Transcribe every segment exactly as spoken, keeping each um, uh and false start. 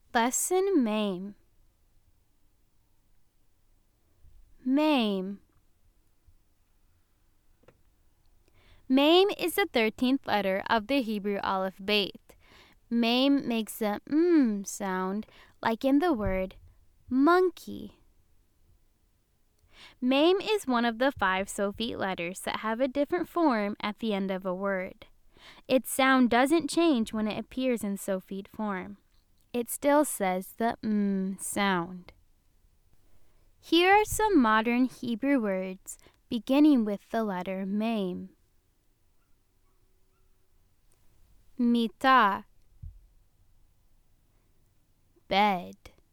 Lesson Mem. Mem. Mem is the thirteenth letter of the Hebrew Aleph Bet. Mem makes a mm sound, like in the word monkey. Mem is one of the five Sofit letters that have a different form at the end of a word. Its sound doesn't change when it appears in Sofit form. It still says the mm sound. Here are some modern Hebrew words beginning with the letter Mem. Mita, bed.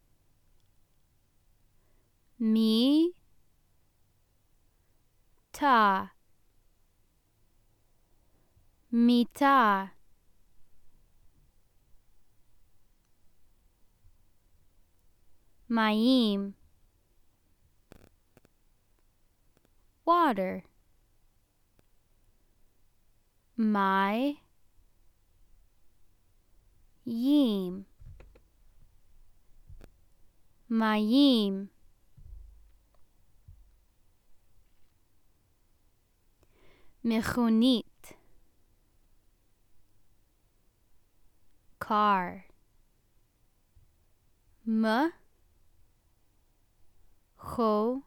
Mi, ta, mita. Mayim, water. My, yim, mayim. Mechonit, car. M, cho,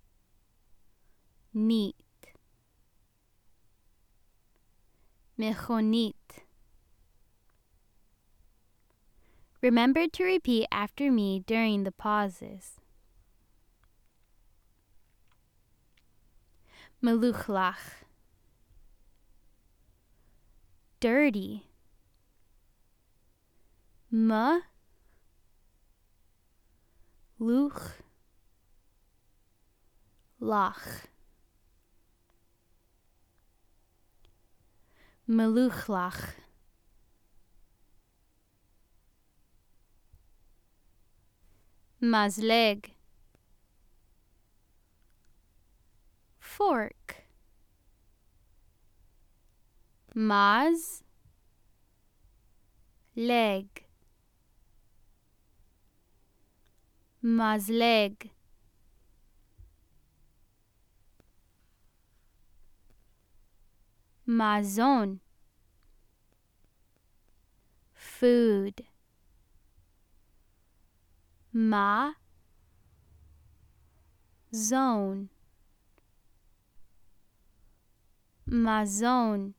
nit. Mechonit. Remember to repeat after me during the pauses. Meluchlach, dirty. M, luch, lach. Meluchlach. Mazleg, fork. Maz, leg. Mazleg. Mazon, food. Ma, zone. Mazon.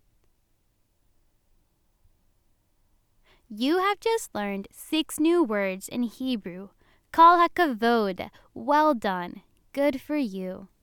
You have just learned six new words in Hebrew. Kol hakavod. Well done. Good for you.